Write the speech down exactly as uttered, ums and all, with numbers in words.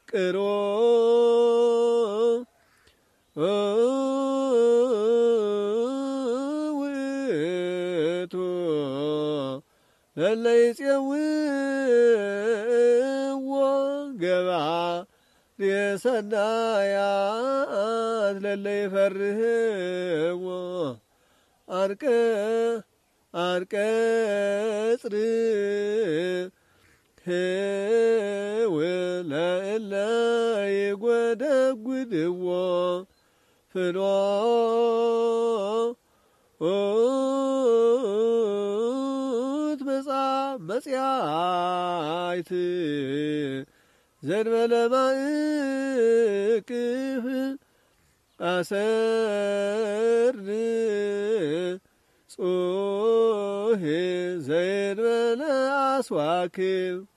ቅሮ ውእቱ ለለ ይፄውዎ ገባሬ ሰናያት ለለ ይፈርህዎ አርቀ አርቀጽር ለእለ ይጐደጕድዎ ፍኖት መጽያይት ዘእንበለ ማእቅፍ አሰርድ ጾሄ ዘእንበለ አስዋክብ